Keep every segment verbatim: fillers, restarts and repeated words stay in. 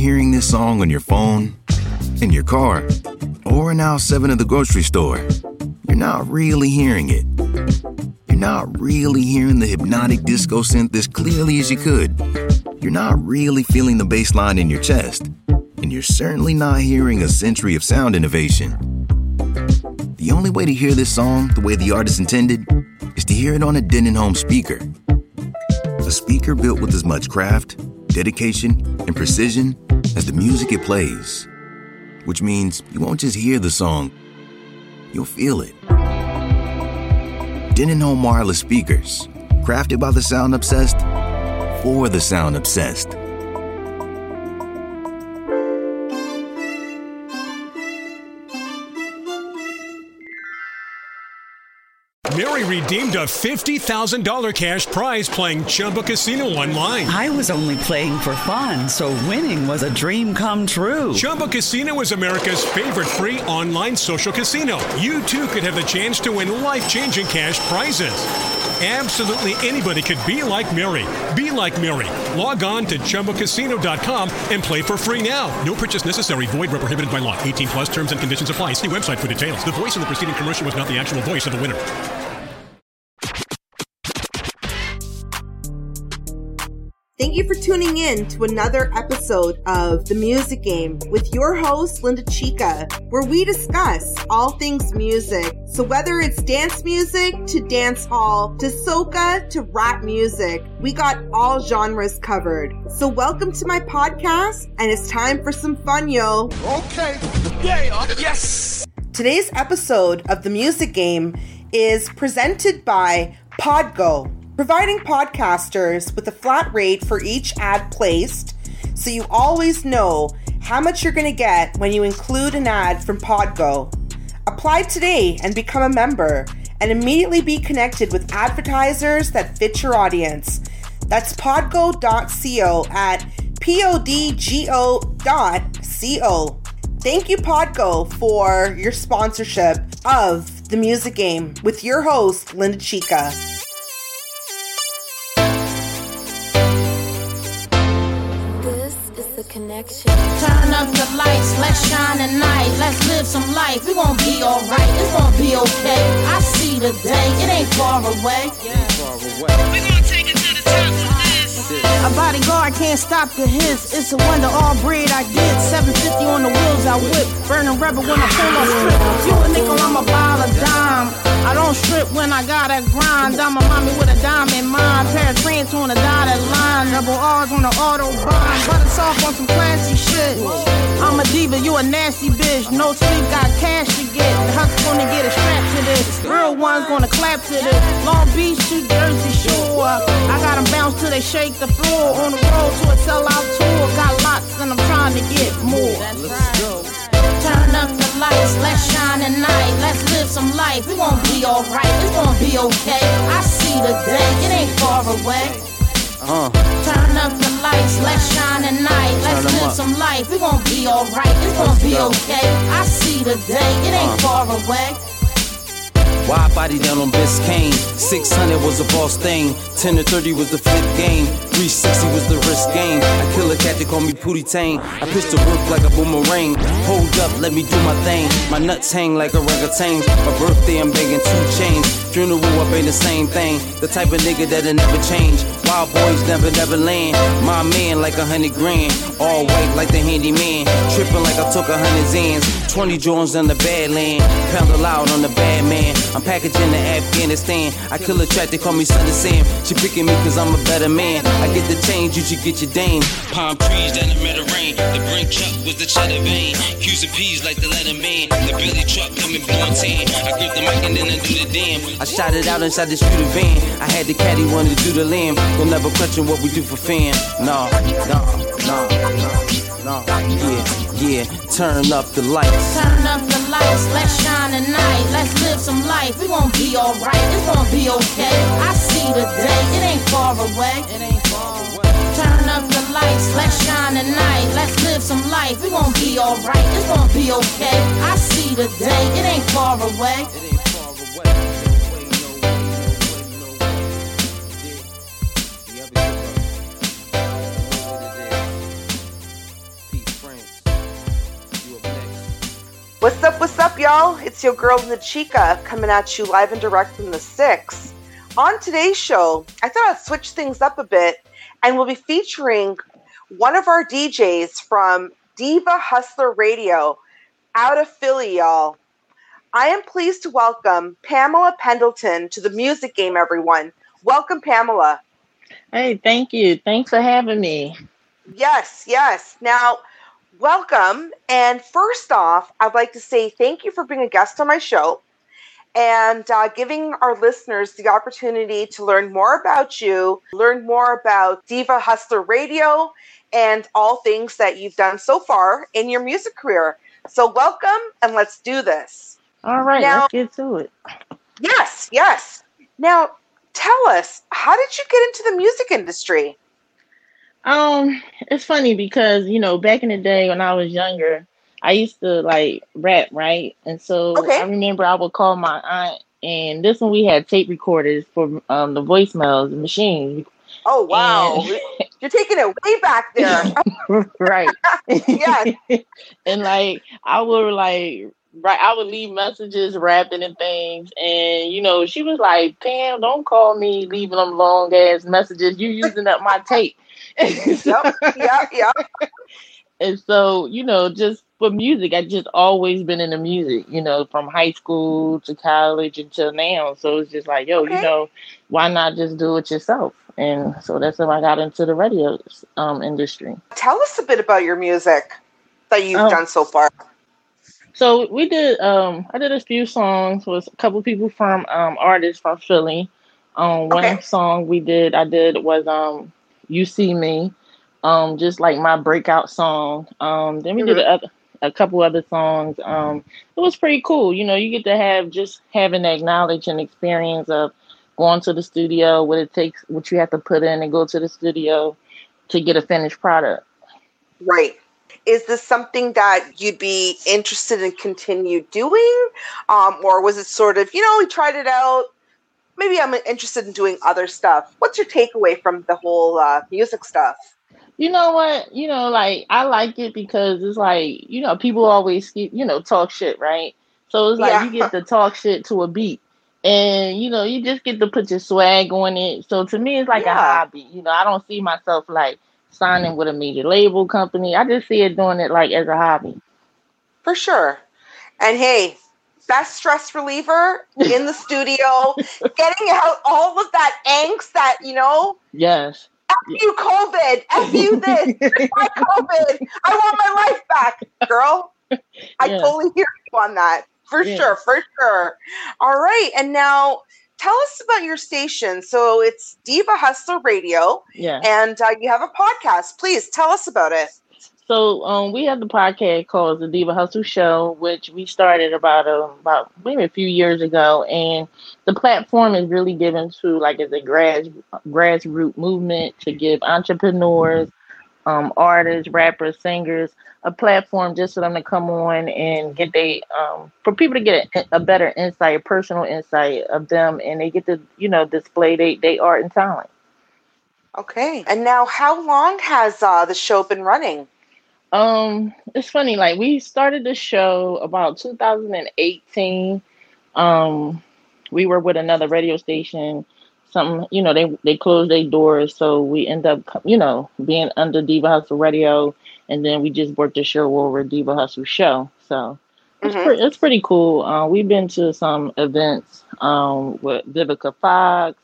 hearing this song on your phone, in your car, or in aisle seven of the grocery store, you're not really hearing it. You're not really hearing the hypnotic disco synth as clearly as you could. You're not really feeling the bass line in your chest. And you're certainly not hearing a century of sound innovation. The only way to hear this song the way the artist intended is to hear it on a Denon home speaker. A speaker built with as much craft, dedication, and precision as the music it plays. Which means you won't just hear the song, you'll feel it. Denon home wireless speakers, crafted by the sound obsessed, for the sound obsessed. Mary redeemed a fifty thousand dollars cash prize playing Chumba Casino online. I was only playing for fun, so winning was a dream come true. Chumba Casino is America's favorite free online social casino. You, too, could have the chance to win life-changing cash prizes. Absolutely anybody could be like Mary. Be like Mary. Log on to Chumba Casino dot com and play for free now. No purchase necessary. Void where prohibited by law. eighteen plus terms and conditions apply. See website for details. The voice in the preceding commercial was not the actual voice of the winner. Thank you for tuning in to another episode of The Music Game with your host, Linda Chica, where we discuss all things music. So whether it's dance music to dance hall to soca to rap music, we got all genres covered. So welcome to my podcast, and it's time for some fun, yo. Okay. Yeah, yes. Today's episode of The Music Game is presented by Podgo, providing podcasters with a flat rate for each ad placed, so you always know how much you're going to get when you include an ad from Podgo. Apply today and become a member, and immediately be connected with advertisers that fit your audience. That's podgo dot co at podgo dot co. Thank you, Podgo, for your sponsorship of The Music Game with your host, Linda Chica. Connection. Turn up the lights, let's shine a night. Let's live some life. We gon' be alright. It's gon' be okay. I see the day. It ain't far away. Yeah. Far away. We gon' take it to the top of this. A bodyguard can't stop the hits. It's a wonder all breed I did. seven fifty on the wheels I whip. Burning rubber when I pull off strip. You a nickel, I'm a ball of dime. I don't strip when I gotta grind. I'm a mommy with a dime in mind. Pair of trans on a dotted line. Double R's on the autobahn. Butter soft on some classy shit. I'm a diva, you a nasty bitch. No sleep, got cash to get. The hust's gonna get a strap to this. Real one's gonna clap to this. Long Beach to Jersey Shore. I got them bounce till they shake the floor. On the road to a sellout tour. Got lots and I'm trying to get more. Let's go. Turn up the lights, let's shine a night. Let's live some life, we gon' be alright. It's gon' be okay. I see the day, it ain't far away. Uh. Turn up the lights, let's shine a night. Let's live some life, we gon' be alright. It's gon' be okay. I see the day, it ain't uh. far away. Wide body down on Biscayne. six hundred was a boss thing. ten to thirty was the flip game. three sixty was the risk game. I kill a cat, they call me Pootie Tang. I pitch the work like a boomerang. Hold up, let me do my thing. My nuts hang like a orangutan. My birthday, I'm begging two chains. Funeral up ain't the same thing. The type of nigga that'll never change. Wild boys never, never land. My man like a hundred grand. All white like the handyman. Tripping like I took a hundred zans. twenty Jones on the badland. Pound loud on the bad man. I'm packaging to Afghanistan. I kill a track, they call me Son of Sam. She picking me cause I'm a better man. I get the change, you should get your dame. Palm trees down the middle rain. The brink truck was the cheddar vein. Q's and P's like the letter man. The Billy truck coming blowing tan. I grip the mic and then I do the damn. I shot it out inside the scooter van. I had the caddy wanted to do the lamb. Don't never question what we do for fam. No, no, no, no, no. Yeah, yeah. Turn up the lights. Turn up the lights, let's shine a night. Let's live some life, we gon' be alright. It's gon' be okay. I see the day, it ain't far away. It ain't far away. Turn up the lights, let's shine a night. Let's live some life, we gon' be alright. It's gon' be okay. I see the day, it ain't far away. It ain't far away. Peace. What's up, what's up, y'all? It's your girl, Nachika, coming at you live and direct from the six. On today's show, I thought I'd switch things up a bit, and we'll be featuring one of our D Js from Diva Hustler Radio out of Philly, y'all. I am pleased to welcome Pamela Pendleton to the music game, everyone. Welcome, Pamela. Hey, thank you. Thanks for having me. Yes, yes. Now, welcome. And first off, I'd like to say thank you for being a guest on my show and uh, giving our listeners the opportunity to learn more about you, learn more about Diva Hustler Radio, and all things that you've done so far in your music career. So welcome, and let's do this. All right, now, let's get to it. Yes, yes. Now, tell us, how did you get into the music industry? Um, it's funny because, you know, back in the day when I was younger, I used to like rap, right? And so okay. I remember I would call my aunt, and this one we had tape recorders for um, the voicemails, the machines. Oh, wow. And you're taking it way back there. Right. Yes. And like, I would like, right, I would leave messages, rapping and things. And, you know, she was like, Pam, don't call me leaving them long ass messages. You using up my tape. Yep, yep, yep. And so, you know, just for music, I just always been into music, you know, from high school to college until now. So it's just like, yo, okay. you know, why not just do it yourself? And so that's how I got into the radio um, industry. Tell us a bit about your music that you've um, done so far. So we did, um, I did a few songs with a couple people from um, artists from Philly. Um, one okay. song we did, I did was um, You See Me, um, just like my breakout song. Um, then we mm-hmm. did a, a couple other songs. Um, it was pretty cool. You know, you get to have just having that knowledge and experience of going to the studio, what it takes, what you have to put in and go to the studio to get a finished product. Right. Is this something that you'd be interested in continue doing? Um, or was it sort of, you know, we tried it out. Maybe I'm interested in doing other stuff. What's your takeaway from the whole uh, music stuff? You know what? You know, like, I like it because it's like, you know, people always, you know, talk shit, right? So it's like yeah. you get to talk shit to a beat. And, you know, you just get to put your swag on it. So to me, it's like yeah. a hobby. You know, I don't see myself like signing with a major label company. I just see it doing it like as a hobby. For sure. And hey, best stress reliever in the studio, getting out all of that angst that, you know. Yes. F you COVID. F you this. My COVID. I want my life back, girl. I yeah. totally hear you on that. For yeah. sure, for sure. All right. And now tell us about your station. So it's Diva Hustler Radio. Yeah. And uh, you have a podcast. Please tell us about it. So um, we have the podcast called The Diva Hustle Show, which we started about uh, about maybe a few years ago. And the platform is really given to like as a grass grassroots movement to give entrepreneurs, um, artists, rappers, singers a platform just for them to come on and get they um, for people to get a, a better insight, personal insight of them, and they get to you know display they they art and talent. Okay. And now, how long has uh, the show been running? Um, it's funny. Like we started the show about two thousand eighteen. Um, we were with another radio station. Something, you know, they they closed their doors, so we end up, you know, being under Diva Hustle Radio, and then we just worked the show over Diva Hustle Show. So it's mm-hmm. pretty, it's pretty cool. Uh, we've been to some events um, with Vivica Fox.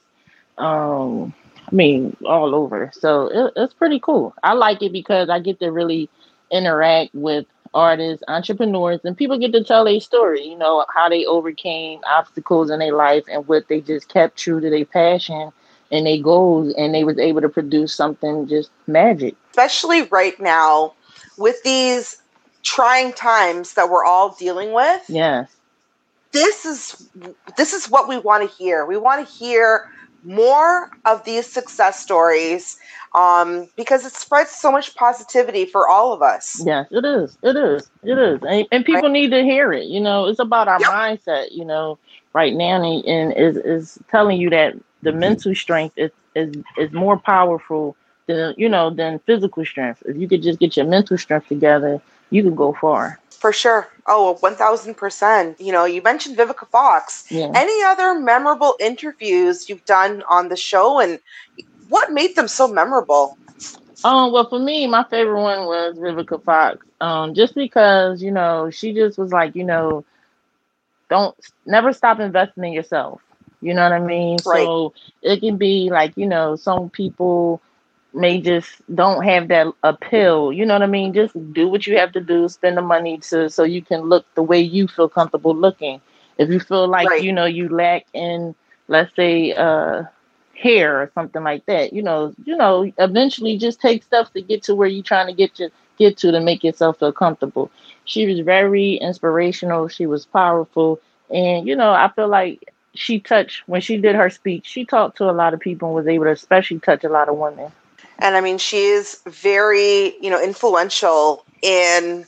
Um, I mean, all over. So it, it's pretty cool. I like it because I get to really interact with artists, entrepreneurs, and people get to tell their story, you know, how they overcame obstacles in their life and what they just kept true to their passion and their goals, and they was able to produce something just magic. Especially right now with these trying times that we're all dealing with. Yes. This is this is what we want to hear. We want to hear more of these success stories um, because it spreads so much positivity for all of us. Yes, it is. It is. It is. And, and people right. need to hear it. You know, it's about our yep. mindset, you know, right now. And, and is is telling you that the mental strength is, is, is more powerful than, you know, than physical strength. If you could just get your mental strength together, you can go far. For sure. Oh, one thousand percent. You know, you mentioned Vivica Fox. Yeah. Any other memorable interviews you've done on the show, and what made them so memorable? Um, well, for me, my favorite one was Vivica Fox. Um, just because, you know, she just was like, you know, don't never stop investing in yourself. You know what I mean? Right. So it can be like, you know, some people may just don't have that appeal. You know what I mean? Just do what you have to do, spend the money to so you can look the way you feel comfortable looking. If you feel like, Right. you know, you lack in, let's say, uh, hair or something like that, you know, you know, eventually just take steps to get to where you're trying to get to get to to make yourself feel comfortable. She was very inspirational. She was powerful. And, you know, I feel like she touched, when she did her speech, she talked to a lot of people and was able to especially touch a lot of women. And I mean, she is very, you know, influential in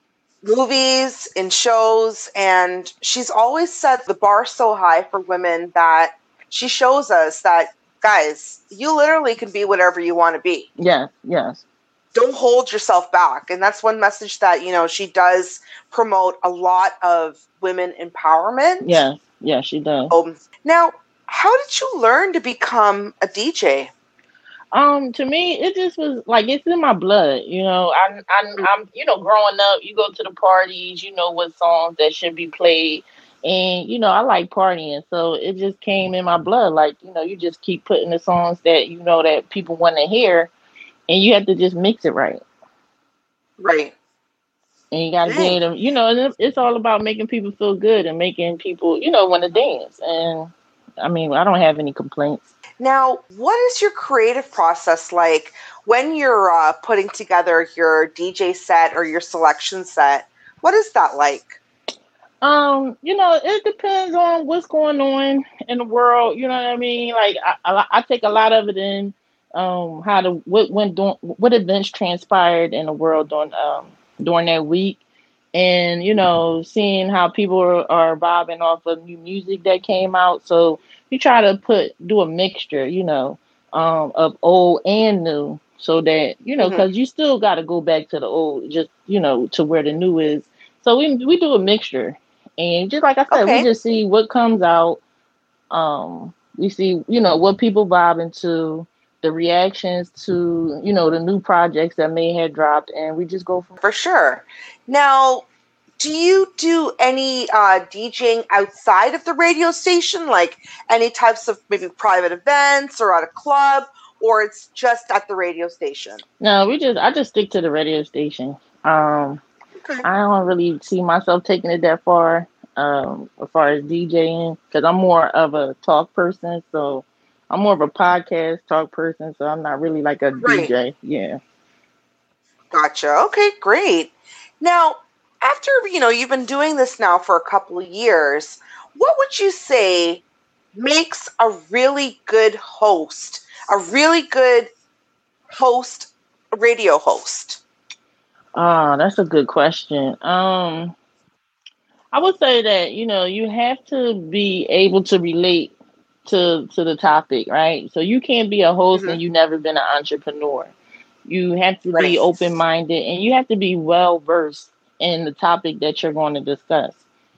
movies, in shows, and she's always set the bar so high for women that she shows us that, guys, you literally can be whatever you want to be. Yes, yes. Don't hold yourself back. And that's one message that, you know, she does promote a lot of women empowerment. Yes, yes, she does. Um, now, how did you learn to become a D J? Um, to me, it just was like, it's in my blood, you know. I, I, I'm, you know, growing up, you go to the parties, you know what songs that should be played, and you know, I like partying, so it just came in my blood. Like, you know, you just keep putting the songs that you know that people want to hear, and you have to just mix it right. Right. And you got to be able to, you know, and it's all about making people feel good and making people, you know, want to dance. And I mean, I don't have any complaints. Now, what is your creative process like when you're uh, putting together your D J set or your selection set? What is that like? Um, you know, it depends on what's going on in the world. You know what I mean? Like, I, I, I take a lot of it in um, how to what when doing what events transpired in the world during um, during that week, and you know, seeing how people are, are vibing off of new music that came out. So you try to put do a mixture, you know, um, of old and new, so that you know, because mm-hmm. you still got to go back to the old, just you know, to where the new is. So we we do a mixture, and just like I said, okay. we just see what comes out. Um, we see, you know, what people vibing to, the reactions to, you know, the new projects that may have dropped, and we just go from for sure. Now, do you do any uh, DJing outside of the radio station, like any types of maybe private events or at a club, or it's just at the radio station? No, we just I just stick to the radio station. Um, okay. I don't really see myself taking it that far um, as far as DJing, because I'm more of a talk person. So I'm more of a podcast talk person. So I'm not really like a right. D J. Yeah. Gotcha. Okay, great. Now, after, you know, you've been doing this now for a couple of years, what would you say makes a really good host, a really good host, radio host? Oh, that's a good question. Um, I would say that, you know, you have to be able to relate to to the topic, right? So you can't be a host mm-hmm. and you've never been an entrepreneur. You have to right. be open-minded, and you have to be well-versed in the topic that you're going to discuss.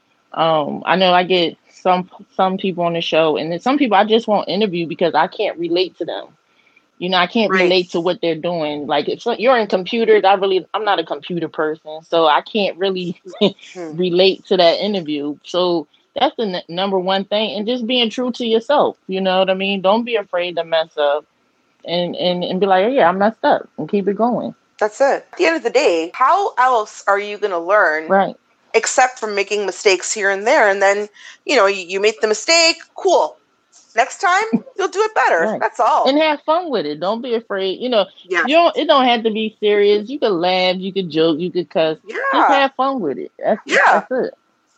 Um, I know I get some some people on the show, and then some people I just won't interview because I can't relate to them. You know, I can't right. relate to what they're doing. Like, if you're in computers, I really, I'm not a computer person, so I can't really relate to that interview. So that's the n- number one thing, and just being true to yourself. You know what I mean? Don't be afraid to mess up, and and and be like, oh, yeah, I messed up, and keep it going. That's it. At the end of the day, how else are you going to learn? Right. Except from making mistakes here and there. And then, you know, you, you make the mistake. Cool. Next time, you'll do it better. Right. That's all. And have fun with it. Don't be afraid. You know, yeah. you don't, it don't have to be serious. You can laugh. You can joke. You can cuss. Yeah. Just have fun with it. That's, yeah. that's it.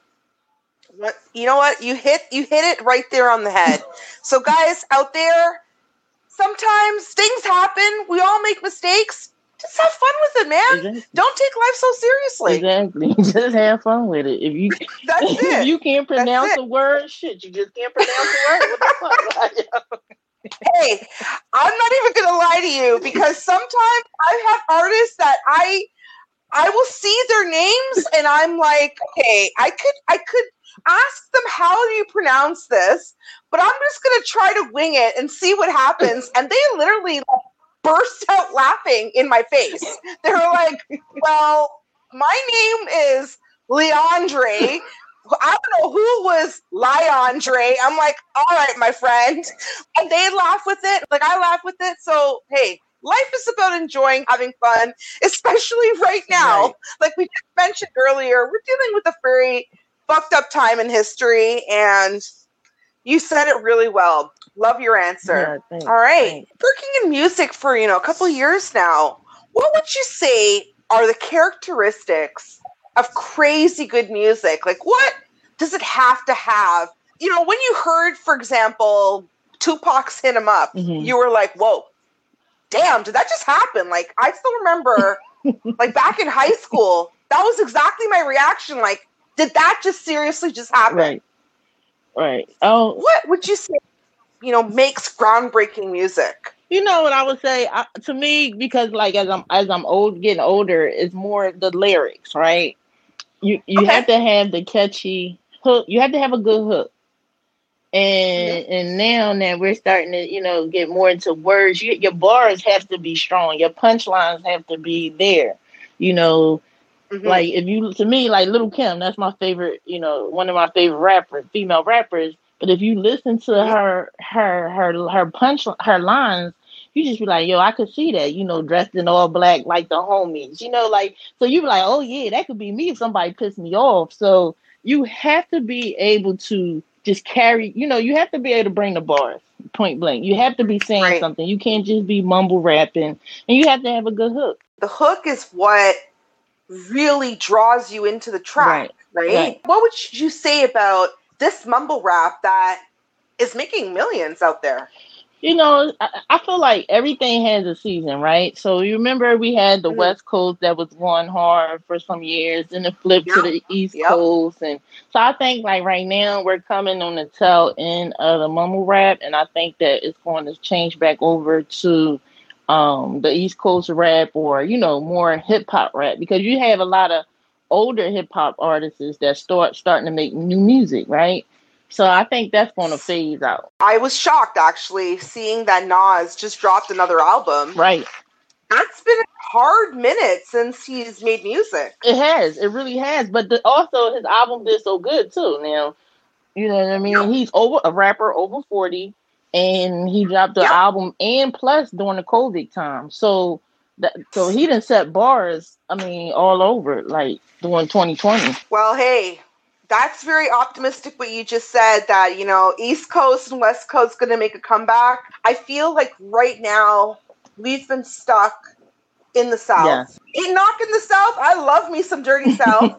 What, you know what? You hit, you hit it right there on the head. So, guys out there, sometimes things happen. We all make mistakes. Just have fun with it, man. Exactly. Don't take life so seriously. Exactly. Just have fun with it. If you That's if it. you can't pronounce a word, shit, you just can't pronounce a word. What the fuck? Hey, I'm not even gonna lie to you, because sometimes I have artists that I I will see their names and I'm like, okay, I could I could ask them, how do you pronounce this? But I'm just gonna try to wing it and see what happens. And they literally like, burst out laughing in my face. They're like, well, my name is Leandre. I don't know who was Leandre. I'm like, all right, my friend. And they laugh with it. Like, I laugh with it. So, hey, life is about enjoying, having fun, especially right now. Right. Like we just mentioned earlier, we're dealing with a very fucked up time in history, and you said it really well. Love your answer. Yeah, all right. Thanks. Working in music for, you know, a couple of years now, what would you say are the characteristics of crazy good music? Like, what does it have to have? You know, when you heard, for example, Tupac's Hit 'Em Up, mm-hmm. you were like, whoa, damn, did that just happen? Like, I still remember, like, back in high school, that was exactly my reaction. Like, did that just seriously just happen? Right. Right. Oh, what would you say, you know, makes groundbreaking music? You know what I would say, I, to me, because like as I'm as I'm old, getting older, it's more the lyrics, right? You you okay. have to have the catchy hook. You have to have a good hook. And mm-hmm. and now that we're starting to, you know, get more into words, you, your bars have to be strong. Your punchlines have to be there. You know, mm-hmm. like if you, to me, like Lil' Kim, that's my favorite, you know, one of my favorite rappers, female rappers. But if you listen to mm-hmm. her, her, her, her punch, her lines, you just be like, yo, I could see that, you know, dressed in all black like the homies, you know, like, so you be like, oh yeah, that could be me if somebody pissed me off. So you have to be able to just carry, you know, you have to be able to bring the bars, point blank. You have to be saying right. something. You can't just be mumble rapping, and you have to have a good hook. The hook is what really draws you into the track, right? right? right. What would you say about this mumble rap that is making millions out there? You know, I, I feel like everything has a season, right? So you remember we had the mm-hmm. West Coast that was going hard for some years, and it flipped yep. to the East yep. Coast. And so I think like right now we're coming on the tail end of the mumble rap, and I think that it's going to change back over to um, the East Coast rap, or, you know, more hip hop rap, because you have a lot of older hip hop artists that start starting to make new music, right? So I think that's going to phase out. I was shocked, actually, seeing that Nas just dropped another album. Right. That's been a hard minute since he's made music. It has. It really has. But the, also, his album did so good, too. Now, you know what I mean? Yep. He's over a rapper over forty, and he dropped the yep. album, and plus during the COVID time. So, that, so he done set bars, I mean, all over, like, during twenty twenty. Well, hey, that's very optimistic what you just said, that, you know, East Coast and West Coast going to make a comeback. I feel like right now we've been stuck in the South. Yeah. Ain't knocking the South. I love me some dirty South.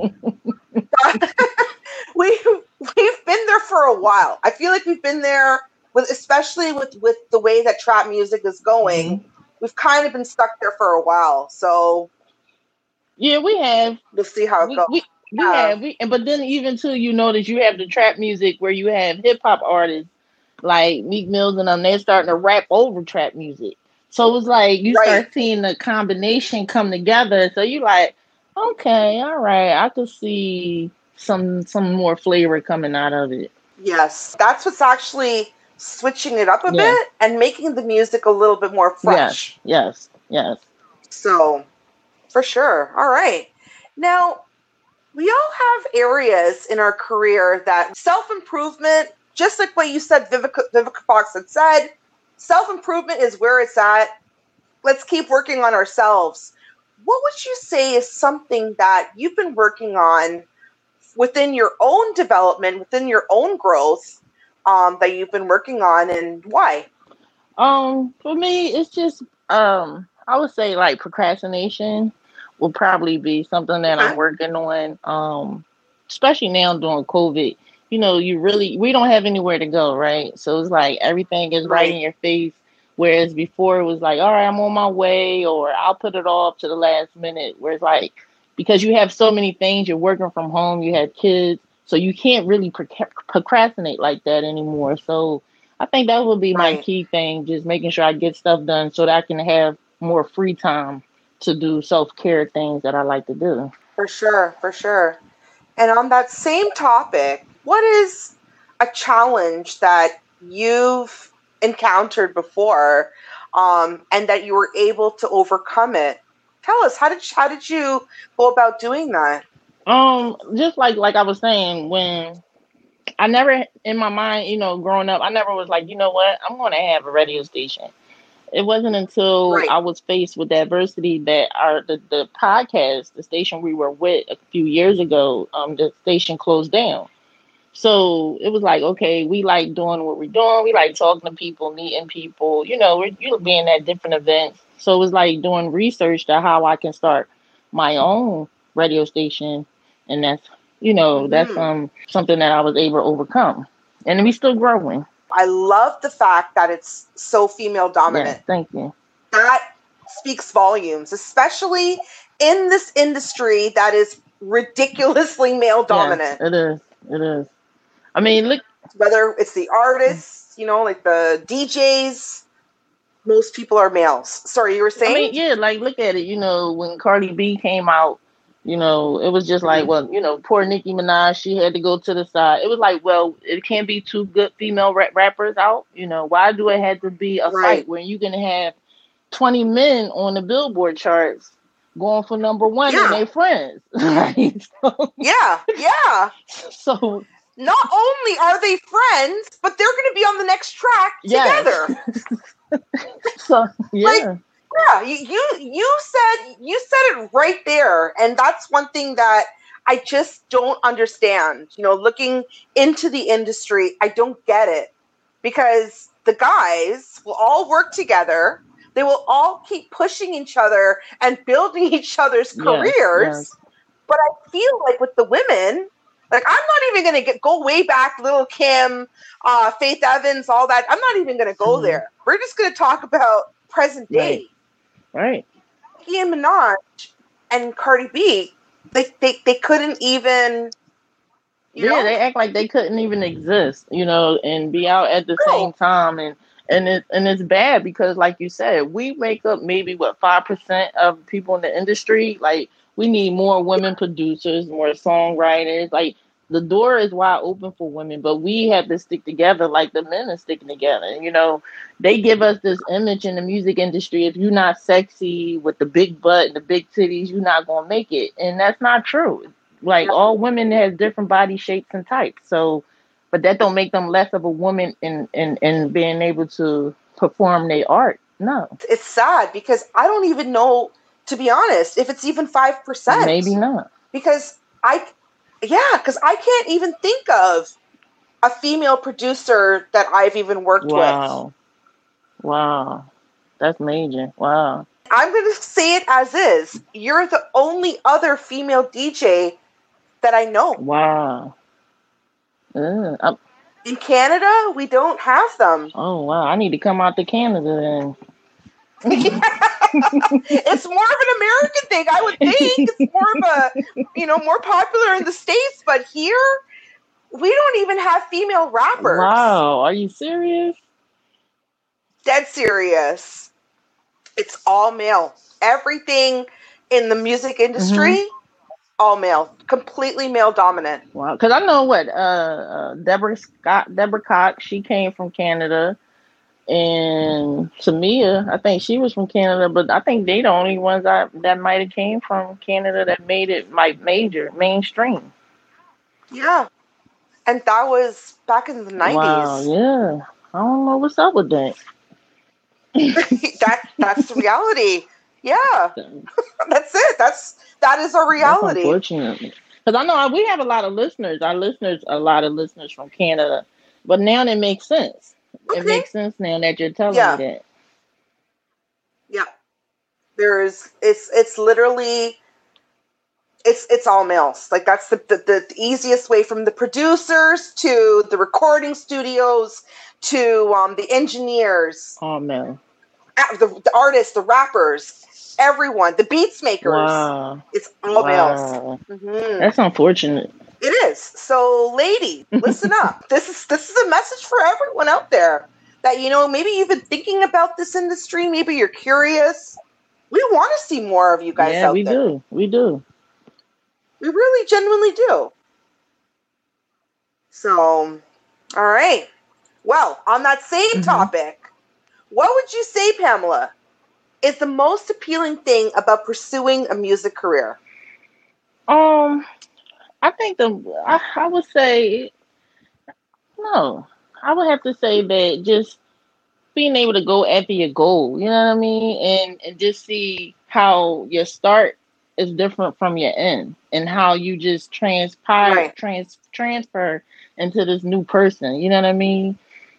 we, we've been there for a while. I feel like we've been there, with, especially with, with the way that trap music is going. Mm-hmm. We've kind of been stuck there for a while. So yeah, we have. We'll see how it we, goes. We, We have, we, but then even too, you know that you have the trap music where you have hip hop artists like Meek Mills and them. They're starting to rap over trap music, so it's like you right. start seeing the combination come together. So you like, okay, all right, I could see some some more flavor coming out of it. Yes, that's what's actually switching it up a yeah. bit and making the music a little bit more fresh. Yes, yes, yes. So, for sure. All right, now. We all have areas in our career that self-improvement, just like what you said, Vivica, Vivica Fox had said, self-improvement is where it's at. Let's keep working on ourselves. What would you say is something that you've been working on within your own development, within your own growth, um, that you've been working on, and why? Um, for me, it's just, um, I would say like procrastination will probably be something that I'm working on, um, especially now during COVID. You know, you really, we don't have anywhere to go, right? So it's like everything is right, right in your face. Whereas before it was like, all right, I'm on my way, or I'll put it off to the last minute. Where it's like, because you have so many things, you're working from home, you have kids, so you can't really procrastinate like that anymore. So I think that would be right. my key thing, just making sure I get stuff done so that I can have more free time to do self-care things that I like to do. For sure, for sure. And on that same topic, what is a challenge that you've encountered before, um, and that you were able to overcome it? Tell us, how did how did you go about doing that? Um, just like like I was saying, when I never in my mind, you know, growing up, I never was like, you know what, I'm going to have a radio station. It wasn't until Right. I was faced with the adversity that our the, the podcast, the station we were with a few years ago, um, the station closed down. So it was like, okay, we like doing what we're doing. We like talking to people, meeting people, you know, we're, you're being at different events. So it was like doing research to how I can start my own radio station. And that's, you know, mm-hmm. that's um something that I was able to overcome. And we still growing. I love the fact that it's so female dominant. Yes, thank you. That speaks volumes, especially in this industry that is ridiculously male dominant. Yes, it is. It is. I mean, look. Whether it's the artists, you know, like the D Js, most people are males. Sorry, you were saying? I mean, yeah, like look at it. You know, when Cardi B came out, you know, it was just like, well, you know, poor Nicki Minaj, she had to go to the side. It was like, well, it can't be two good female rap- rappers out. You know, why do it have to be a Right. fight when you can have twenty men on the Billboard charts going for number one Yeah. and they friends? Right? So, Yeah, yeah. so Not only are they friends, but they're going to be on the next track Yes. together. so yeah. Like, Yeah, you, you you said you said it right there, and that's one thing that I just don't understand. You know, looking into the industry, I don't get it, because the guys will all work together. They will all keep pushing each other and building each other's Yes, careers. yes. But I feel like with the women, like I'm not even going to get go way back, Little Kim, uh, Faith Evans, all that. I'm not even going to go Mhm. there. We're just going to talk about present day. Right. Right. Nicki and Minaj and Cardi B, they, they, they couldn't even, you Yeah, know? they act like they couldn't even exist, you know, and be out at the No. same time, and and it and it's bad because, like you said, we make up maybe what five percent of people in the industry. Like we need more women producers, more songwriters. Like the door is wide open for women, but we have to stick together like the men are sticking together. You know, they give us this image in the music industry: if you're not sexy with the big butt and the big titties, you're not gonna make it, and that's not true. Like all women have different body shapes and types. So, but that don't make them less of a woman in in, in being able to perform their art. No, It's sad because I don't even know, to be honest, if it's even five percent. maybe not. Because I, yeah, because I can't even think of a female producer that I've even worked with. Wow, wow, that's major. Wow. I'm going to say it as is. You're the only other female D J that I know. Wow. Uh, I'm- In Canada, we don't have them. oh wow, I need to come out to Canada then. It's more of an American thing, I would think. It's more of a, you know, more popular in the States, but here, we don't even have female rappers. Wow, are you serious? Dead serious. It's all male. Everything in the music industry, Mm-hmm. all male. Completely male dominant. Wow, because I know what uh, uh, Deborah Scott, Deborah Cox, she came from Canada, and Tamia, I think she was from Canada, but I think they the only ones that that might have came from Canada that made it like major mainstream. Yeah. And that was back in the nineties. Wow, yeah, I don't know what's up with that. that that's the reality. Yeah. That's it. That's that is our That's reality. unfortunate. Because I know we have a lot of listeners. Our listeners, a lot of listeners from Canada, but now it makes sense. Okay. It makes sense now that you're telling Yeah. me that. Yeah. There's it's it's literally it's it's all males. Like that's the, the the easiest way, from the producers to the recording studios to um the engineers, Oh no! uh, the, the artists, the rappers, everyone, the beats makers. Wow! It's all males. Wow! Mhm. That's unfortunate. It is. So, lady, listen up. This is this is a message for everyone out there that, you know, maybe you've been thinking about this industry. Maybe you're curious. We want to see more of you guys yeah, out we there. do. We do. We really genuinely do. So, all right. Well, on that same mm-hmm. topic, what would you say, Pamela, is the most appealing thing about pursuing a music career? Um, I think the I, I would say no. I would have to say that just being able to go after your goal, you know what I mean, and and just see how your start is different from your end, and how you just transpire right. trans transfer into this new person. You know what I mean?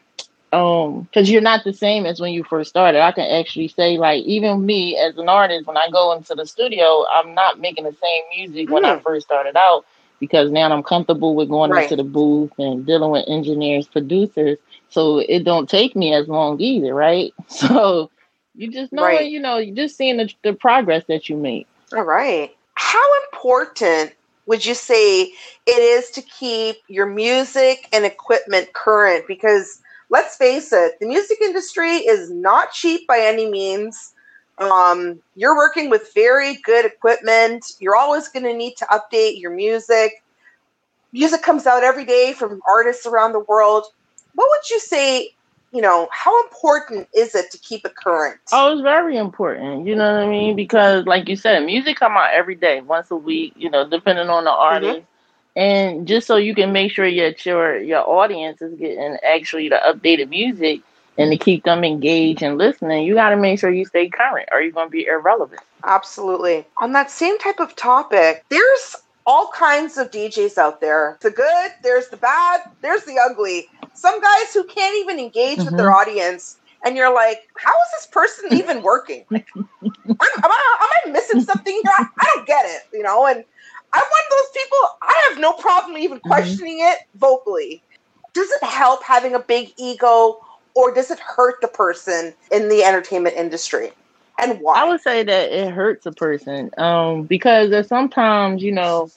Um, because you're not the same as when you first started. I can actually say, like, even me as an artist, when I go into the studio, I'm not making the same music mm. when I first started out, because now I'm comfortable with going right. into the booth and dealing with engineers, producers. So it don't take me as long either, right? So you just know, right. you know, you just seeing the, the progress that you make. All right. How important would you say it is to keep your music and equipment current? Because let's face it, the music industry is not cheap by any means. Um, you're working with very good equipment. You're always going to need to update your music. Music comes out every day from artists around the world. What would you say, you know, how important is it to keep it current? Oh, it's very important. You know what I mean? Because like you said, music come out every day, once a week, you know, depending on the artist. Mm-hmm. And just so you can make sure that your your audience is getting actually the updated music and to keep them engaged and listening, you got to make sure you stay current or you're going to be irrelevant. Absolutely. On that same type of topic, there's all kinds of D Js out there. The good, there's the bad, there's the ugly. Some guys who can't even engage mm-hmm. with their audience. And you're like, how is this person even working? Like, am, am, I, am I missing something here? I, I don't get it, you know? And I'm one of those people, I have no problem even questioning mm-hmm. it vocally. Does it help having a big ego, or does it hurt the person in the entertainment industry? And why? I would say that it hurts a person um, because there's sometimes, you know,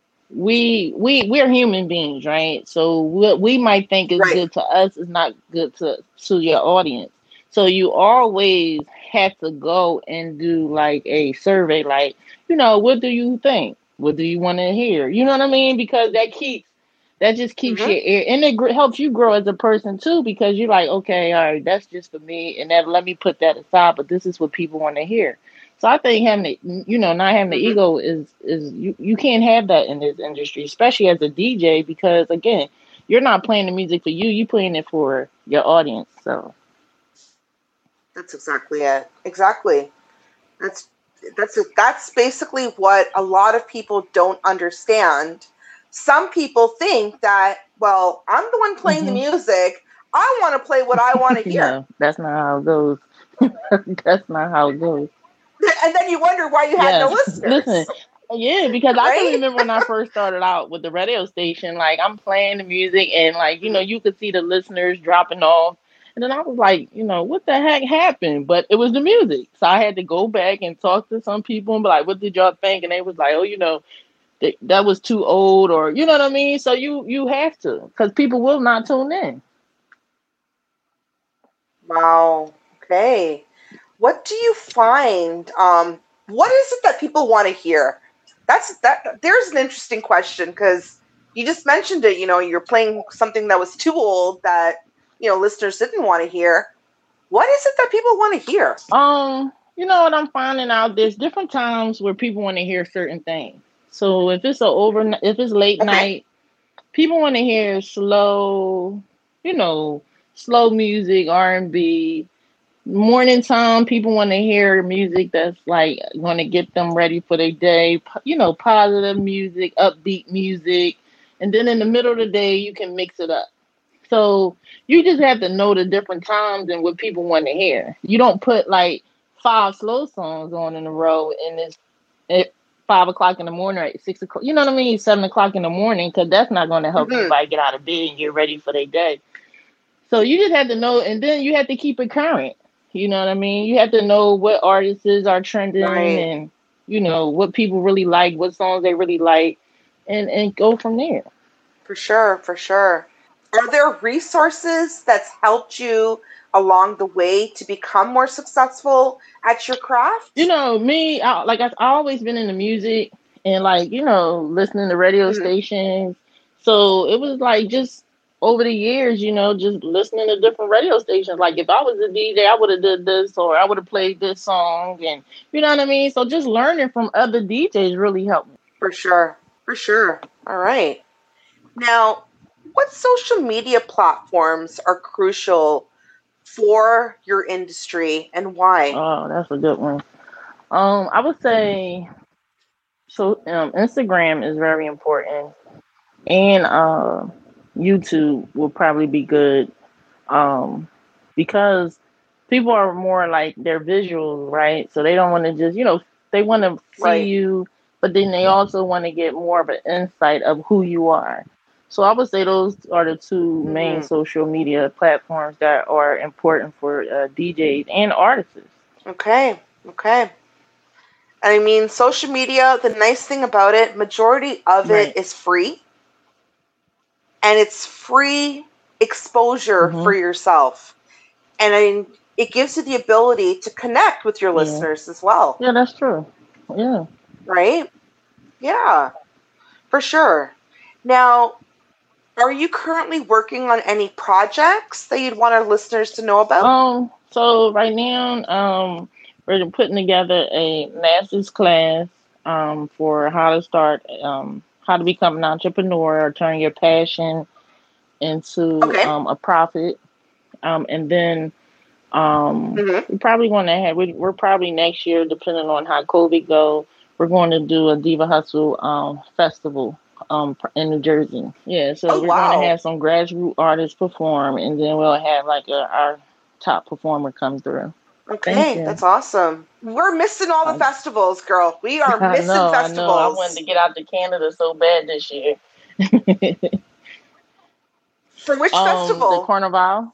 we we we're human beings, right? So what we might think is right. good to us is not good to to your audience. So you always have to go and do like a survey, like, you know, what do you think? What do you want to hear? You know what I mean? Because that keeps that just keeps mm-hmm. your ear, and it gr- helps you grow as a person too. Because you're like, okay, all right, that's just for me, and then let me put that aside. But this is what people want to hear. So I think having the, you know, not having the mm-hmm. ego is is you, you can't have that in this industry, especially as a D J, because again, you're not playing the music for you, you're playing it for your audience. So that's exactly it. Exactly. That's that's that's basically what a lot of people don't understand. Some people think that, well, I'm the one playing mm-hmm. the music. I want to play what I want to hear. No, that's not how it goes. That's not how it goes. And then you wonder why you had yeah. no listeners. Listen, yeah, because right? I can remember when I first started out with the radio station, like I'm playing the music and like, you know, you could see the listeners dropping off. And then I was like, you know, what the heck happened? But it was the music. So I had to go back and talk to some people and be like, what did y'all think? And they was like, oh, you know, th- that was too old, or, you know what I mean? So you, you have to, because people will not tune in. Wow. Okay. What do you find? Um, what is it that people want to hear? That's that. There's an interesting question, because you just mentioned it. You know, you're playing something that was too old that, you know, listeners didn't want to hear. What is it that people want to hear? Um, you know what I'm finding out? There's different times where people want to hear certain things. So if it's a over, if it's late okay. night, people want to hear slow, you know, slow music, R and B. Morning time, people want to hear music that's like going to get them ready for their day. You know, positive music, upbeat music, and then in the middle of the day, you can mix it up. So you just have to know the different times and what people want to hear. You don't put like five slow songs on in a row and it's at five o'clock in the morning or at six o'clock. You know what I mean? Seven o'clock in the morning, because that's not going to help mm-hmm. anybody get out of bed and get ready for their day. So you just have to know, and then you have to keep it current. You know what I mean? You have to know what artists are trending right. and, you know, what people really like, what songs they really like, and, and go from there. For sure, for sure. Are there resources that's helped you along the way to become more successful at your craft? You know, me, I, like I've always been into music and like, you know, listening to radio Mm-hmm. stations. So it was like just over the years, you know, just listening to different radio stations. Like if I was a D J, I would have did this or I would have played this song, and you know what I mean? So just learning from other D Js really helped me. For sure. For sure. All right. Now, what social media platforms are crucial for your industry and why? Oh, that's a good one. Um, I would say so um, Instagram is very important, and uh YouTube will probably be good, um, because people are more like they're visual, right? So they don't want to just, you know, they want to see Right. you, but then they also want to get more of an insight of who you are. So I would say those are the two main Mhm. social media platforms that are important for uh, D Js and artists. Okay. Okay. I mean, social media, the nice thing about it, majority of Right. it is free. And it's free exposure Mhm. for yourself. And I mean, it gives you the ability to connect with your Yeah. listeners as well. Yeah, that's true. Yeah. Right? Yeah, for sure. Now, are you currently working on any projects that you'd want our listeners to know about? Um. So right now, um, we're putting together a master's class, um, for how to start, um, how to become an entrepreneur or turn your passion into Okay. um a profit. Um, and then um, Mhm. we probably want to have. We, we're probably next year, depending on how COVID go, we're going to do a Diva Hustle um festival um in New Jersey. Yeah. So Oh, we're wow. going to have some grassroots artists perform, and then we'll have like a, our top performer come through. Thank Okay, you. that's awesome. We're missing all the Um, festivals, girl. We are I missing know, I festivals. know. I wanted to get out to Canada so bad this year. For which um, festival? The Carnival.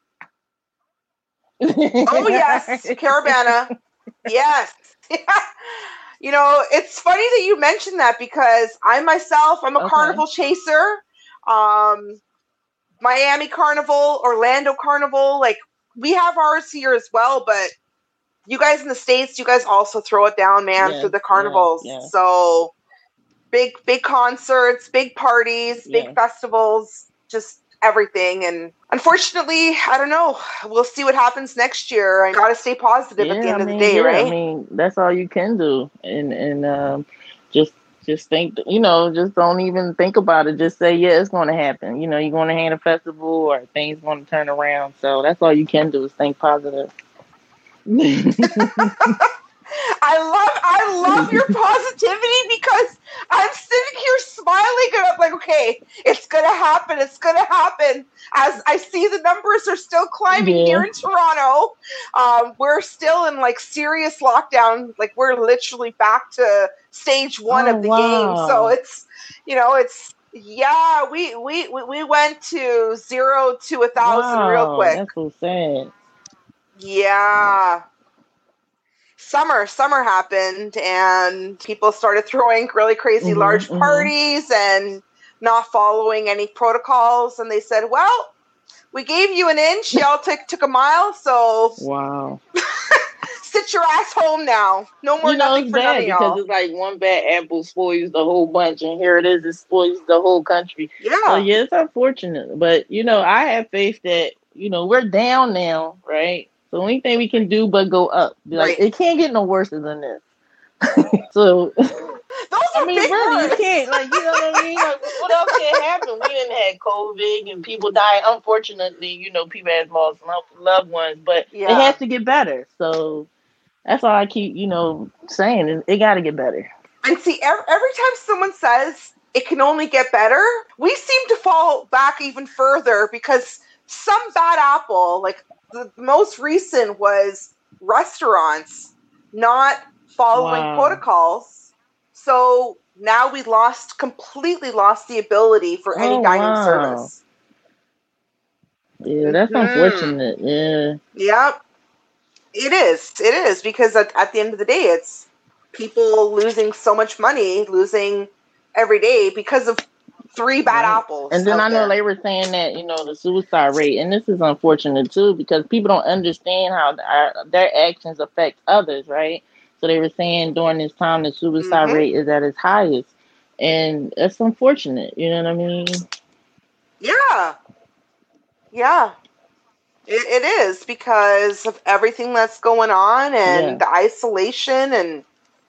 Oh, yes, Caravana. Yes. You know, it's funny that you mentioned that because I myself, I'm a Okay. carnival chaser. Um, Miami Carnival, Orlando Carnival, like we have ours here as well, but you guys in the States, you guys also throw it down, man, Yes, for the carnivals. yeah, yeah. So big, big concerts, big parties, big Yeah. festivals, just everything. And unfortunately, I don't know. We'll see what happens next year. I gotta stay positive at the Yeah, end I of mean, the day, yeah, right? I mean, that's all you can do, and and um, just just think, you know, just don't even think about it. Just say, yeah, it's going to happen. You know, you're going to hand a festival, or things going to turn around. So that's all you can do is think positive. I love I love your positivity because I'm sitting here smiling and I'm like, okay, it's gonna happen, it's gonna happen. As I see the numbers are still climbing Yeah. here in Toronto. Um, we're still in like serious lockdown, like we're literally back to stage one Oh, of the wow. game. So it's you know, it's yeah, we we we we went to zero to a thousand Wow, real quick. that's so sad. Yeah. Summer, summer happened and people started throwing really crazy Mhm, large mhm. parties and not following any protocols. And they said, well, we gave you an inch, y'all took, took a mile, so Wow. sit your ass home now. No more You know, nothing it's for bad nothing, because y'all. it's like one bad apple spoils the whole bunch, and here it is, it spoils the whole country. Yeah. So yeah, it's unfortunate, but you know, I have faith that you know we're down now, right? So the only thing we can do but go up. Be like, Right. it can't get no worse than this. So Those I are mean, big really, you words. can't, like, you know what I mean? Like, what else can happen? We didn't have COVID and people died. Unfortunately, you know, people have lost lo- loved ones, but Yeah. it has to get better. So that's all I keep, you know, saying. It, it got to get better. And see, every, every time someone says it can only get better, we seem to fall back even further because some bad apple, like the most recent was restaurants not following Wow. protocols. So now we lost, completely lost the ability for any Oh, dining wow. service. Yeah, that's Mhm. unfortunate. Yeah. Yep. It is. It is because at, at the end of the day, it's people losing so much money, losing every day because of three bad Right. apples. And then out I know there. they were saying that, you know, the suicide rate, and this is unfortunate too, because people don't understand how our, their actions affect others, right? So they were saying during this time the suicide Mhm. rate is at its highest. And it's unfortunate, you know what I mean? Yeah. Yeah. It, it is because of everything that's going on and Yeah. the isolation and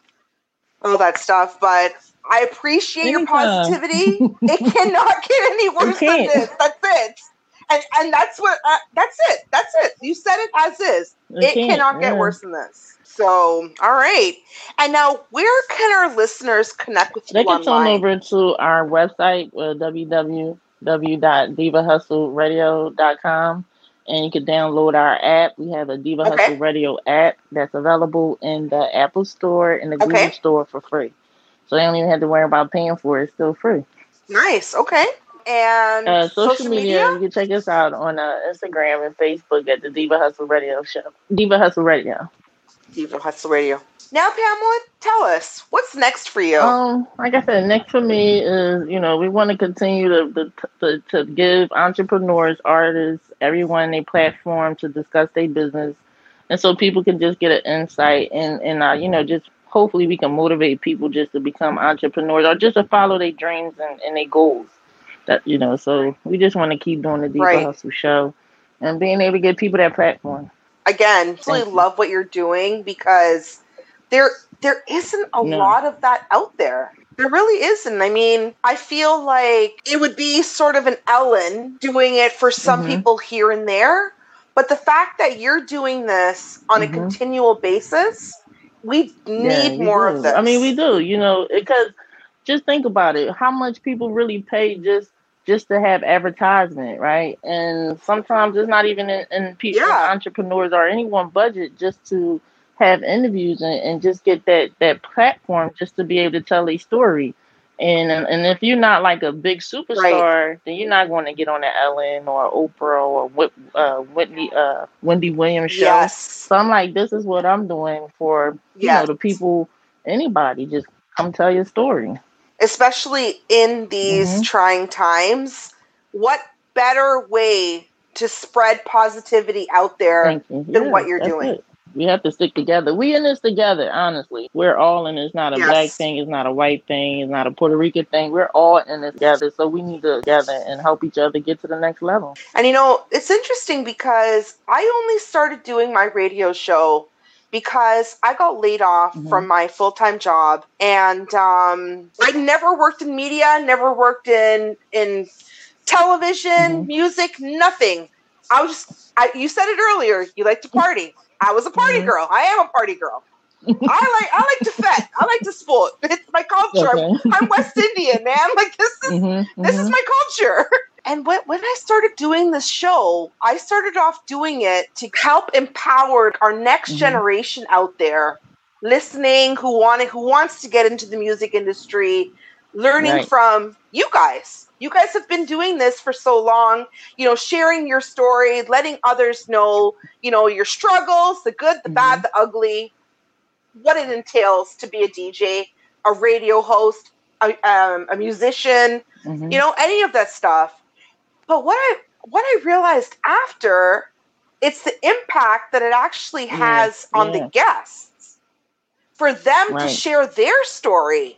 all that stuff. But I appreciate your Anytime. positivity. It cannot get any worse than can't. this. That's it. And and that's what uh, that's it. That's it. You said it as is. It It can't, cannot get yeah. worse than this. So, all right. And now, where can our listeners connect with you They can turn online? over to our website, uh, w w w dot diva hustle radio dot com, and you can download our app. We have a Diva Okay. Hustle Radio app that's available in the Apple Store and the Google Okay. Store for free. So they don't even have to worry about paying for it. It's still free. Nice. Okay. And Uh, social, social media, media? you can check us out on uh, Instagram and Facebook at the Diva Hustle Radio Show. Diva Hustle Radio. Diva Hustle Radio. Now, Pamela, tell us, what's next for you? Um, like I said, next for me is, you know, we want to continue to, to, to, to give entrepreneurs, artists, everyone a platform to discuss their business. And so people can just get an insight and, and uh, you know, just hopefully we can motivate people just to become entrepreneurs or just to follow their dreams and, and their goals. That, you know, so we just want to keep doing the Diva Right. Hustle show and being able to give people that platform. Again, really Thank you. love what you're doing because there there isn't a No. lot of that out there. There really isn't. I mean, I feel like it would be sort of an Ellen doing it for some Mhm. people here and there. But the fact that you're doing this on a Mhm. continual basis, we need Yeah, we more do. of this. I mean, we do, you know, because just think about it. How much people really pay just just to have advertisement, right? And sometimes it's not even in, in people, Yeah. entrepreneurs or anyone budget just to have interviews and, and just get that, that platform just to be able to tell a story. And and if you're not like a big superstar, then you're not going to get on the Ellen or Oprah or Whit, uh, Whitney, uh, Wendy Williams show. Yes. So I'm like, this is what I'm doing for, you Yes. know, the people, anybody, just come tell your story. Especially in these Mhm. trying times, what better way to spread positivity out there Thank you. than Yeah, what you're that's doing? it. We have to stick together. We in this together, honestly. We're all in this. Not a Yes. black thing. It's not a white thing. It's not a Puerto Rican thing. We're all in this together. So we need to together and help each other get to the next level. And you know, it's interesting because I only started doing my radio show because I got laid off Mhm. from my full-time job, and um, I never worked in media, never worked in in television, Mhm. music, nothing. I was just, I, you said it earlier, you like to party. I was a party Mhm. girl. I am a party girl. I like I like to fet. I like to sport. It's my culture. Okay. I'm, I'm West Indian, man. Like this is Mhm, this is mhm. my culture. And when, when I started doing this show, I started off doing it to help empower our next Mhm. generation out there listening who wanted who wants to get into the music industry, learning Right. from you guys. You guys have been doing this for so long, you know, sharing your story, letting others know, you know, your struggles, the good, the bad, Mhm. the ugly, what it entails to be a D J, a radio host, a, um, a musician, Mhm. you know, any of that stuff. But what I what I realized after, it's the impact that it actually Yeah, has on yeah. the guests for them to Right. share their story.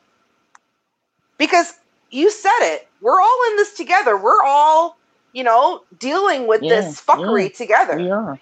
Because you said it, we're all in this together. We're all, you know, dealing with Yeah, this fuckery yeah. together. We are.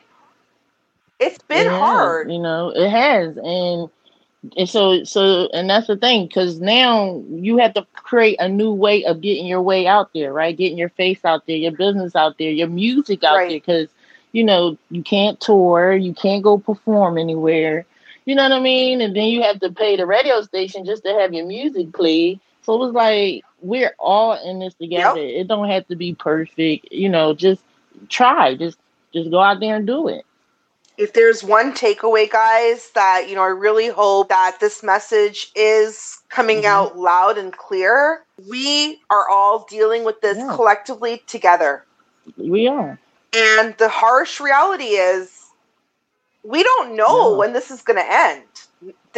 It's been It has, hard. you know, it has. And And so, so, and that's the thing, because now you have to create a new way of getting your way out there, right? Getting your face out there, your business out there, your music out Right. there, because, you know, you can't tour, you can't go perform anywhere, you know what I mean? And then you have to pay the radio station just to have your music played. So it was like, we're all in this together. Yep. It don't have to be perfect, you know, just try, just, just go out there and do it. If there's one takeaway, guys, that, you know, I really hope that this message is coming Mhm. out loud and clear. We are all dealing with this Yeah. collectively together. We are. And the harsh reality is we don't know Yeah. when this is going to end. Th-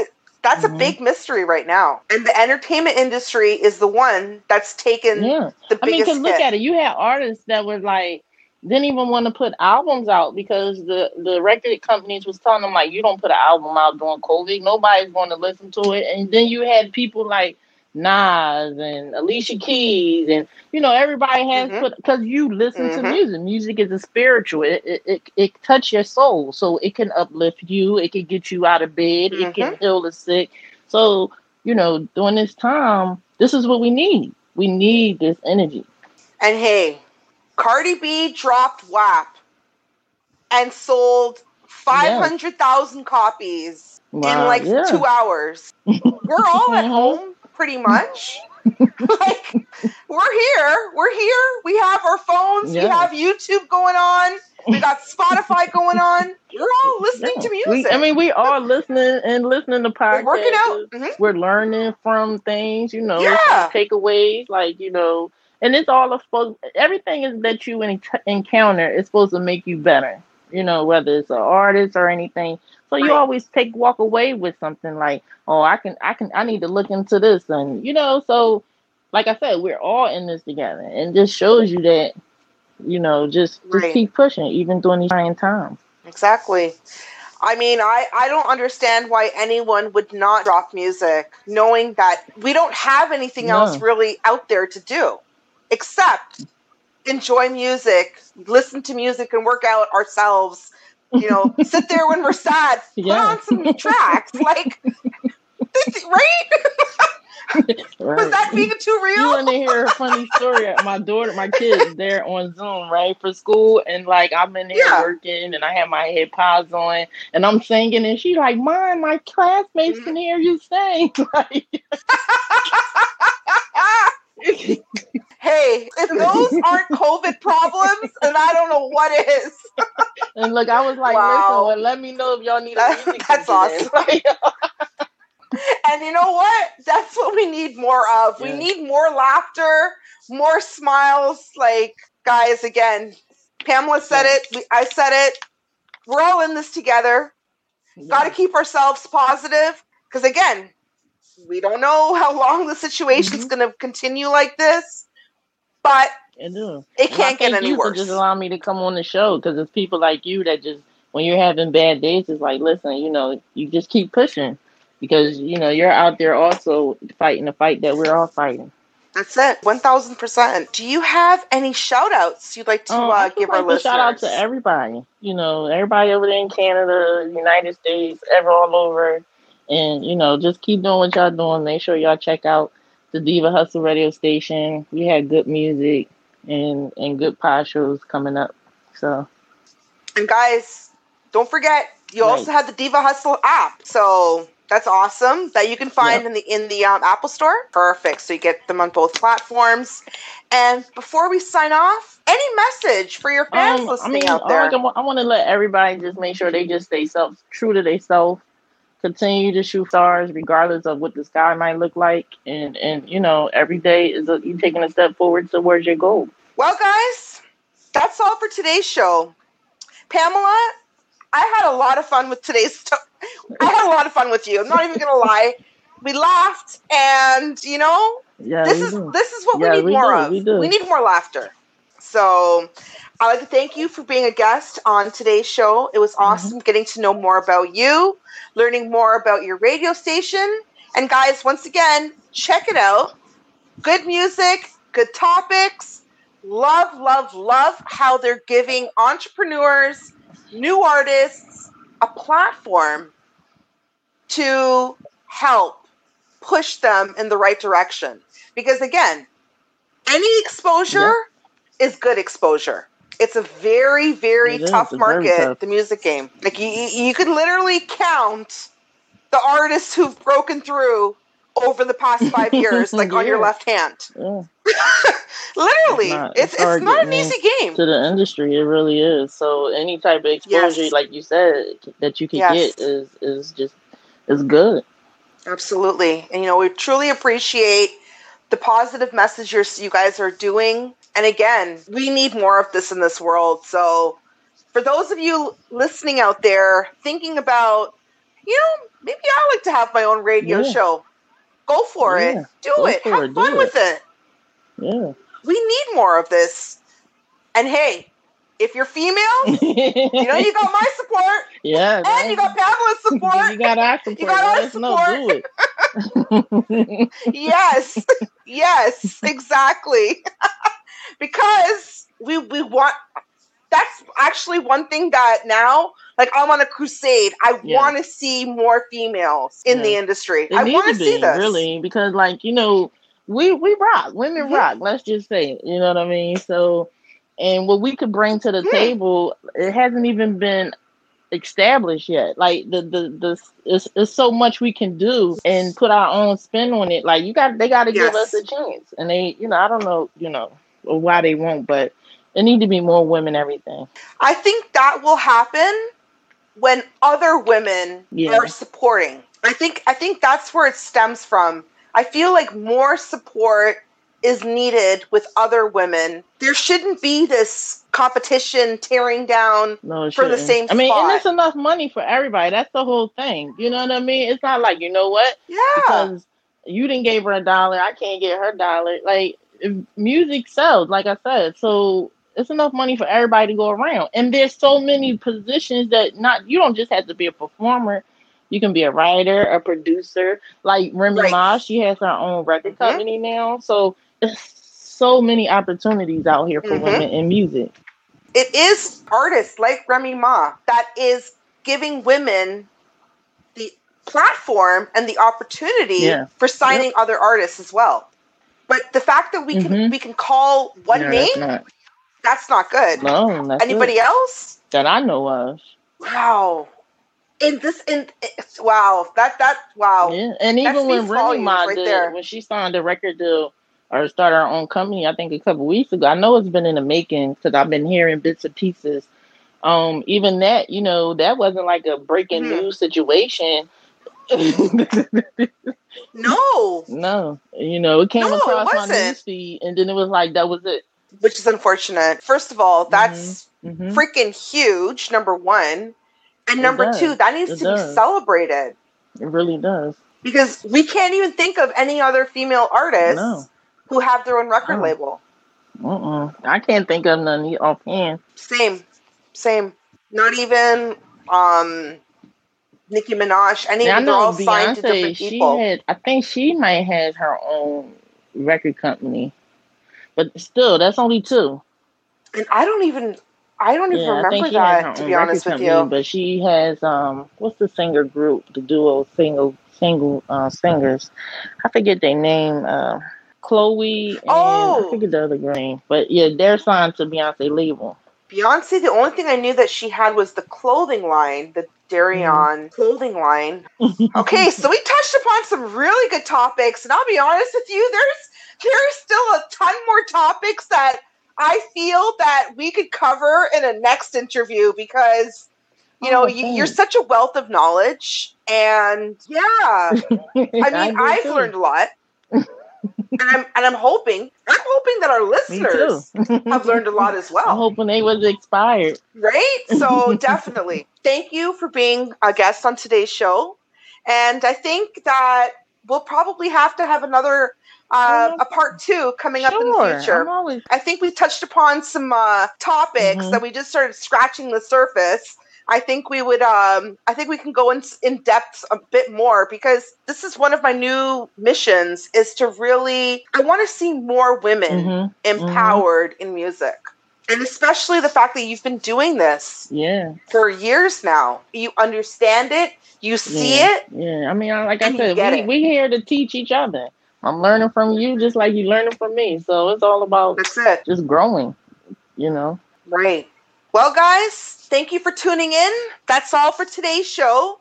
that's Mhm. a big mystery right now. And the entertainment industry is the one that's taken Yeah. the I mean, biggest cause look hit. at it. You had artists that were like, didn't even want to put albums out because the, the record companies was telling them like, you don't put an album out during COVID. Nobody's going to listen to it. And then you had people like Nas and Alicia Keys and, you know, everybody has Mhm. put, cause you listen to Mhm. music. Music is a spiritual. It, it, it, it touch your soul. So it can uplift you. It can get you out of bed. It can Mhm. heal the sick. So, you know, during this time, this is what we need. We need this energy. And hey, Cardi B dropped W A P and sold five hundred thousand copies in Wow, like yeah. two hours. We're all at Mhm. home, pretty much. Like, we're here. We're here. We have our phones. We Yeah. have YouTube going on. We got Spotify going on. We're all listening Yeah. to music. We, I mean, we are listening and listening to We're working podcasts. out. Mhm. We're learning from things, you know, Yeah. some takeaways, like, you know, and it's all supposed, everything is that you en- encounter is supposed to make you better, you know, whether it's an artist or anything. So you Right. always take, walk away with something like, oh, I can, I can, I need to look into this. And, you know, so like I said, we're all in this together, and just shows you that, you know, just, just Right. keep pushing, even during these trying times. Exactly. I mean, I, I don't understand why anyone would not drop music knowing that we don't have anything No. else really out there to do except enjoy music, listen to music and work out ourselves, you know, sit there when we're sad, put Yeah. on some tracks. Like, right? Was Right. that being too You real? want to hear a funny story? My daughter, my kids, they're on Zoom, right, for school, and like I'm in there Yeah. working, and I have my headphones on, and I'm singing, and she's like, "Mom, my classmates can hear you sing." Like, Hey, if those aren't COVID problems, then I don't know what is. and look, I was like, Wow. "Listen, well, let me know if y'all need a That- music that's teacher then." And you know what? That's what we need more of. We Yeah. need more laughter, more smiles. Like, guys, again, Pamela said Yeah. it. We, I said it. We're all in this together. Got to keep ourselves positive. Because, again, we don't know how long the situation's Mhm. going to continue like this. But It do. it And I can't get thank any you for worse. just allowing me to come on the show, because it's people like you that just, when you're having bad days, it's like, listen, you know, you just keep pushing, because, you know, you're out there also fighting the fight that we're all fighting. That's it. one thousand percent. Do you have any shout outs you'd like to Um, uh, I just give our like to listeners? shout out to everybody, you know, everybody over there in Canada, United States, ever all over. And, you know, just keep doing what y'all doing. Make sure y'all check out the Diva Hustle radio station. We had good music and, and good pod shows coming up. So, And guys, don't forget, you Right. also have the Diva Hustle app. So that's awesome that you can find Yep. in the in the um, Apple Store. Perfect. So you get them on both platforms. And before we sign off, any message for your fans um, I listening mean, out all there? I, can, I want to let everybody just make sure they just stay self true to themselves. Continue to shoot stars regardless of what the sky might look like, and and you know, every day is a, you taking a step forward towards your goal. Well, guys, that's all for today's show. Pamela, I had a lot of fun with today's. St- I had a lot of fun with you. I'm not even gonna lie. We laughed, and you know, Yeah, this we is do. this is what Yeah, we need we more do, of. we do. We need more laughter. So I'd like to thank you for being a guest on today's show. It was awesome getting to know more about you, learning more about your radio station. And guys, once again, check it out. Good music, good topics. Love, love, love how they're giving entrepreneurs, new artists, a platform to help push them in the right direction. Because again, any exposure is good exposure. It's a very, very It is. tough It's very market, tough. the music game. Like you, you you could literally count the artists who've broken through over the past five years, like on your Yeah. left hand. Yeah. Literally, It's not- it's it's it's hard not an getting easy game. To the industry, it really is. So any type of exposure, Yes. like you said, that you can Yes. get is is just is good. Absolutely. And, you know, we truly appreciate the positive messages you guys are doing. And again, we need more of this in this world. So for those of you listening out there, thinking about you know, maybe I like to have my own radio Yeah. show. Go for Yeah. it. Do Go it. for Have it. fun Do with it. Yeah. We need more of this. And hey, if you're female, you know you got my support. Yeah. And you got Pamela's support. You got our support. You got our Let us know. Do it. Yes. Yes, exactly. Because we we want, that's actually one thing that now, like, I'm on a crusade. I Yeah. want to see more females in Yeah. the industry. It I needs want to to see be, this. really, because, like, you know, we we rock. Women Mhm. rock. Let's just say it. You know what I mean? So, and what we could bring to the Mhm. table, it hasn't even been established yet. Like the the the it's, it's so much we can do and put our own spin on it. Like you got, they got to give us Yes. a chance. And they, you know, I don't know, you know, why they won't, but there need to be more women. Everything. I think that will happen when other women Yeah. are supporting. I think I think that's where it stems from. I feel like more support is needed with other women. There shouldn't be this competition tearing down No, it for the shouldn't. same I mean, and spot. it's enough money for everybody. That's the whole thing. You know what I mean? It's not like, you know what? Yeah. Because you didn't give her a dollar, I can't get her dollar. Like, if music sells, like I said. So it's enough money for everybody to go around. And there's so many positions that not you don't just have to be a performer. You can be a writer, a producer. Like Remy Right. Ma, she has her own record Mhm. company now. So there's so many opportunities out here for Mhm. women in music. It is artists like Remy Ma that is giving women the platform and the opportunity Yeah. for signing other artists as well. But the fact that we can Mhm. we can call one No, name, that's not. that's not good. No, that's Anybody it. else? That I know of. Wow. In this, in it's, wow, that that wow. Yeah, and That even when speaks Remy volumes Ma right did, there. when she signed a record deal or started her own company, I think a couple weeks ago. I know it's been in the making because I've been hearing bits and pieces. Um, even that, you know, that wasn't like a breaking Mhm. news situation. No, No, you know, it came No, it across my wasn't. news feed, and then it was like that was it. which is unfortunate. First of all, that's Mhm. freaking huge. Number one, and It number does. two, that needs It to does. be celebrated It really does. because we can't even think of any other female artists No. who have their own record No. label. Uh-uh. I can't think of none offhand. Same, same. Not even um, Nicki Minaj. Any Now, I of them, they're know all signed to Beyonce, different she people. had, I think she might have her own record company. But still, that's only two. And I don't even, I don't even Yeah, I think remember she has her that, to own be record honest with company, you. but she has, um, what's the singer group, the duo single, single uh, singers? I forget their name, uh, Chloe and Oh! I forget the other girl name. But yeah, they're signed to Beyonce label. Beyonce, the only thing I knew that she had was the clothing line, the Darion Mm-hmm. clothing line. Okay, so we touched upon some really good topics, and I'll be honest with you, there's there's still a ton more topics that I feel that we could cover in a next interview because, you know, Oh, you, you're thanks. such a wealth of knowledge, and yeah, I mean, I do I've too. learned a lot, and I'm and I'm hoping I'm hoping that our Me listeners too. have learned a lot as well. I'm hoping they was expired. Right? So definitely. Thank you for being a guest on today's show. And I think that we'll probably have to have another uh, Oh, a part two coming up in the Sure, future. I'm always I think we touched upon some uh, topics Mhm. that we just started scratching the surface. I think we would. Um, I think we can go in, in depth a bit more because this is one of my new missions: is to really. I want to see more women Mhm. empowered in music, and especially the fact that you've been doing this Yeah. for years now. You understand it. You see yeah. it. Yeah. I mean, I- like I and you said, get we it. we here to teach each other. I'm learning from you just like you learning from me. So it's all about That's it. just growing, you know. Right. Well, guys, thank you for tuning in. That's all for today's show.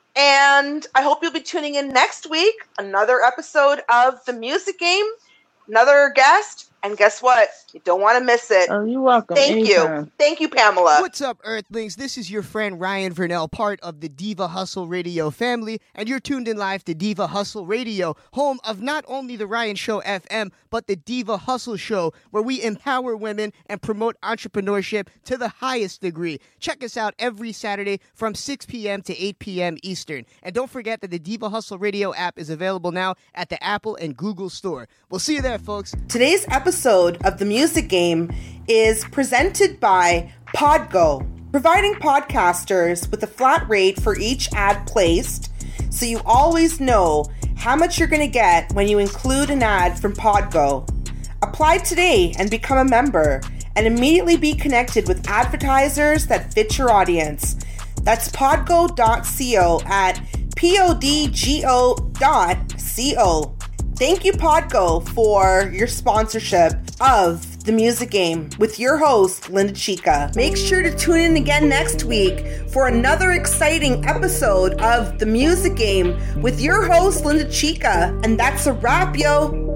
And I hope you'll be tuning in next week. Another episode of The Music Game. Another guest. And guess what? You don't want to miss it. Oh, you're welcome. Thank Anytime. you. Thank you, Pamela. What's up, Earthlings? This is your friend Ryan Vernell, part of the Diva Hustle Radio family, and you're tuned in live to Diva Hustle Radio, home of not only the Ryan Show F M, but the Diva Hustle Show, where we empower women and promote entrepreneurship to the highest degree. Check us out every Saturday from six p.m. to eight p.m. Eastern. And don't forget that the Diva Hustle Radio app is available now at the Apple and Google Store. We'll see you there, folks. Today's episode of The Music Game is presented by Podgo, providing podcasters with a flat rate for each ad placed, so you always know how much you're going to get when you include an ad from Podgo. Apply today and become a member, and immediately be connected with advertisers that fit your audience. That's podgo dot co at podgo dot co. Thank you, Podgo, for your sponsorship of The Music Game with your host, Linda Chica. Make sure to tune in again next week for another exciting episode of The Music Game with your host, Linda Chica. And that's a wrap, yo.